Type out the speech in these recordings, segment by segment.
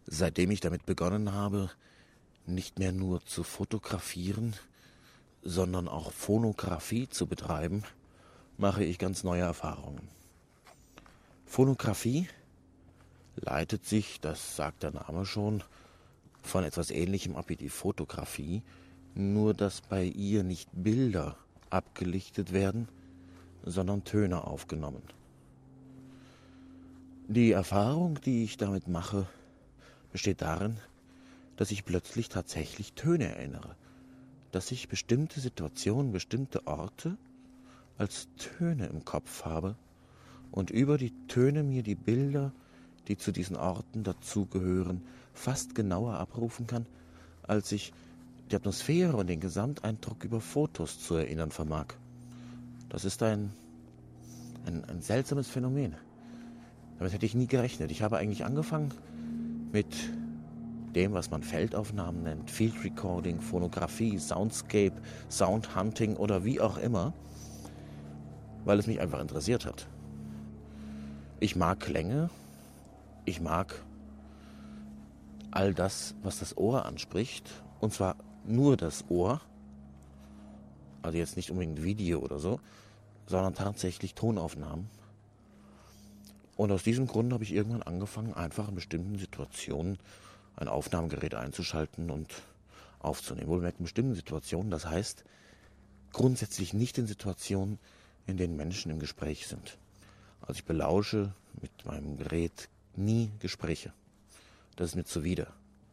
Seitdem ich damit begonnen habe, nicht mehr nur zu fotografieren, sondern auch Phonographie zu betreiben, mache ich ganz neue Erfahrungen. Phonographie leitet sich, das sagt der Name schon, von etwas Ähnlichem ab wie die Fotografie, nur dass bei ihr nicht Bilder abgelichtet werden, sondern Töne aufgenommen. Die Erfahrung, die ich damit mache, besteht darin, dass ich plötzlich tatsächlich Töne erinnere, dass ich bestimmte Situationen, bestimmte Orte als Töne im Kopf habe und über die Töne mir die Bilder, die zu diesen Orten dazugehören, fast genauer abrufen kann, als ich die Atmosphäre und den Gesamteindruck über Fotos zu erinnern vermag. Das ist ein seltsames Phänomen. Damit hätte ich nie gerechnet. Ich habe eigentlich angefangen mit dem, was man Feldaufnahmen nennt, Field Recording, Phonographie, Soundscape, Soundhunting oder wie auch immer, weil es mich einfach interessiert hat. Ich mag Klänge, ich mag all das, was das Ohr anspricht, und zwar nur das Ohr, also jetzt nicht unbedingt Video oder so, sondern tatsächlich Tonaufnahmen. Und aus diesem Grund habe ich irgendwann angefangen, einfach in bestimmten Situationen ein Aufnahmegerät einzuschalten und aufzunehmen. Wohlgemerkt in bestimmten Situationen, das heißt grundsätzlich nicht in Situationen, in denen Menschen im Gespräch sind. Also ich belausche mit meinem Gerät nie Gespräche. Das ist mir zuwider.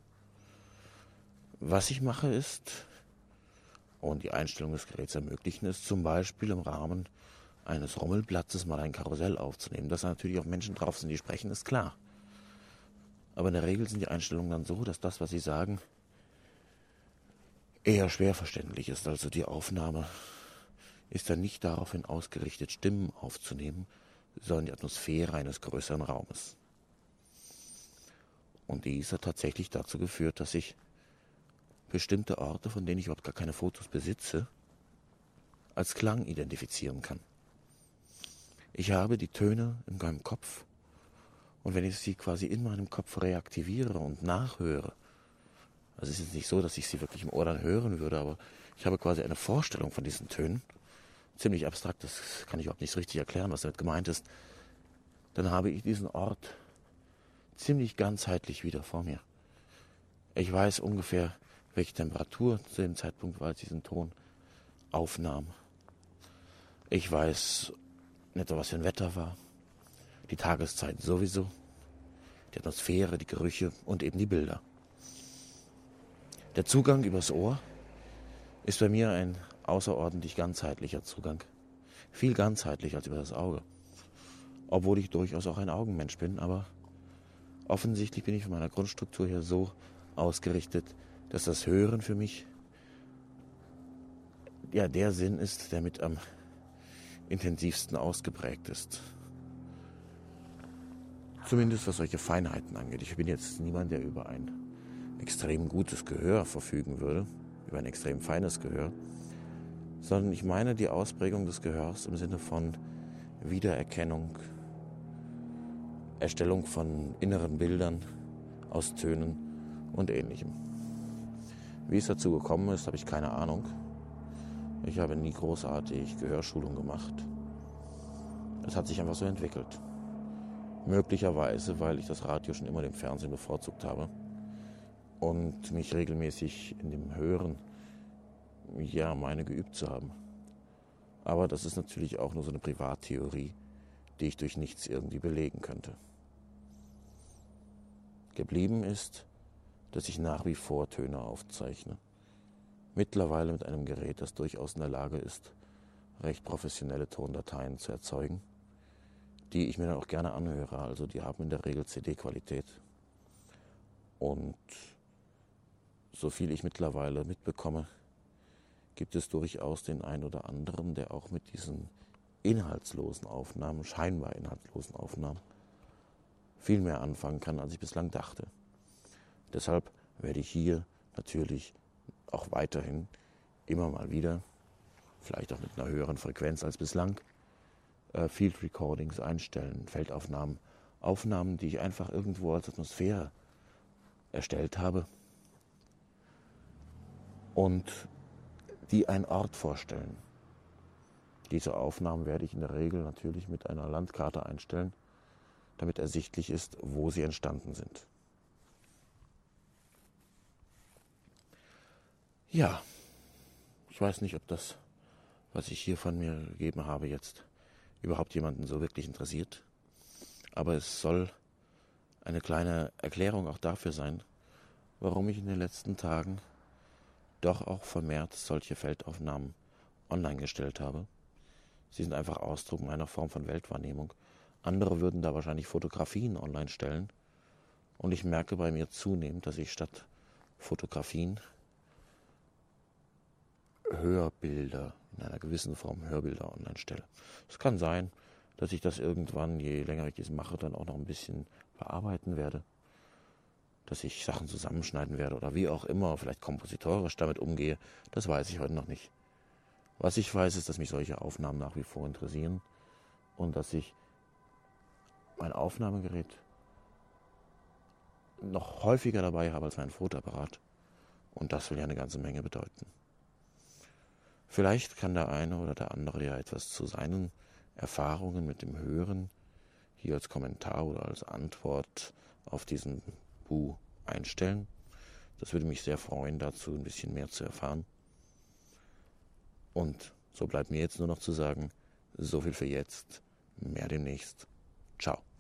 Was ich mache ist, und die Einstellung des Geräts ermöglichen es, zum Beispiel im Rahmen eines Rummelplatzes mal ein Karussell aufzunehmen. Dass da natürlich auch Menschen drauf sind, die sprechen, ist klar. Aber in der Regel sind die Einstellungen dann so, dass das, was sie sagen, eher schwer verständlich ist. Also die Aufnahme ist dann nicht daraufhin ausgerichtet, Stimmen aufzunehmen, sondern die Atmosphäre eines größeren Raumes. Und dies hat tatsächlich dazu geführt, dass ich bestimmte Orte, von denen ich überhaupt gar keine Fotos besitze, als Klang identifizieren kann. Ich habe die Töne in meinem Kopf und wenn ich sie quasi in meinem Kopf reaktiviere und nachhöre, also es ist jetzt nicht so, dass ich sie wirklich im Ohr dann hören würde, aber ich habe quasi eine Vorstellung von diesen Tönen, ziemlich abstrakt, das kann ich überhaupt nicht so richtig erklären, was damit gemeint ist, dann habe ich diesen Ort ziemlich ganzheitlich wieder vor mir. Ich weiß ungefähr, welche Temperatur zu dem Zeitpunkt war, als ich diesen Ton aufnahm. Ich weiß in etwa, was für ein Wetter war, die Tageszeit sowieso, die Atmosphäre, die Gerüche und eben die Bilder. Der Zugang übers Ohr ist bei mir ein außerordentlich ganzheitlicher Zugang. Viel ganzheitlicher als über das Auge. Obwohl ich durchaus auch ein Augenmensch bin, aber offensichtlich bin ich von meiner Grundstruktur her so ausgerichtet, dass das Hören für mich ja der Sinn ist, der mit am intensivsten ausgeprägt ist. Zumindest was solche Feinheiten angeht. Ich bin jetzt niemand, der über ein extrem gutes Gehör verfügen würde, über ein extrem feines Gehör, sondern ich meine die Ausprägung des Gehörs im Sinne von Wiedererkennung, Erstellung von inneren Bildern aus Tönen und Ähnlichem. Wie es dazu gekommen ist, habe ich keine Ahnung. Ich habe nie großartig Gehörschulung gemacht. Es hat sich einfach so entwickelt. Möglicherweise, weil ich das Radio schon immer dem Fernsehen bevorzugt habe und mich regelmäßig in dem Hören, meine geübt zu haben. Aber das ist natürlich auch nur so eine Privattheorie, die ich durch nichts irgendwie belegen könnte. Geblieben ist, dass ich nach wie vor Töne aufzeichne. Mittlerweile mit einem Gerät, das durchaus in der Lage ist, recht professionelle Tondateien zu erzeugen, die ich mir dann auch gerne anhöre. Also die haben in der Regel CD-Qualität. Und so viel ich mittlerweile mitbekomme, gibt es durchaus den einen oder anderen, der auch mit diesen inhaltslosen Aufnahmen, scheinbar inhaltslosen Aufnahmen, viel mehr anfangen kann, als ich bislang dachte. Deshalb werde ich hier natürlich auch weiterhin immer mal wieder, vielleicht auch mit einer höheren Frequenz als bislang, Field Recordings einstellen, Feldaufnahmen, Aufnahmen, die ich einfach irgendwo als Atmosphäre erstellt habe und die einen Ort vorstellen. Diese Aufnahmen werde ich in der Regel natürlich mit einer Landkarte einstellen, damit ersichtlich ist, wo sie entstanden sind. Ja, ich weiß nicht, ob das, was ich hier von mir gegeben habe, jetzt überhaupt jemanden so wirklich interessiert. Aber es soll eine kleine Erklärung auch dafür sein, warum ich in den letzten Tagen doch auch vermehrt solche Feldaufnahmen online gestellt habe. Sie sind einfach Ausdruck meiner Form von Weltwahrnehmung. Andere würden da wahrscheinlich Fotografien online stellen. Und ich merke bei mir zunehmend, dass ich statt Fotografien Hörbilder, in einer gewissen Form Hörbilder online stelle. Es kann sein, dass ich das irgendwann, je länger ich das mache, dann auch noch ein bisschen bearbeiten werde. Dass ich Sachen zusammenschneiden werde oder wie auch immer, vielleicht kompositorisch damit umgehe, das weiß ich heute noch nicht. Was ich weiß, ist, dass mich solche Aufnahmen nach wie vor interessieren und dass ich mein Aufnahmegerät noch häufiger dabei habe als mein Fotoapparat. Und das will ja eine ganze Menge bedeuten. Vielleicht kann der eine oder der andere ja etwas zu seinen Erfahrungen mit dem Hören hier als Kommentar oder als Antwort auf diesen Bu einstellen. Das würde mich sehr freuen, dazu ein bisschen mehr zu erfahren. Und so bleibt mir jetzt nur noch zu sagen, so viel für jetzt, mehr demnächst. Ciao.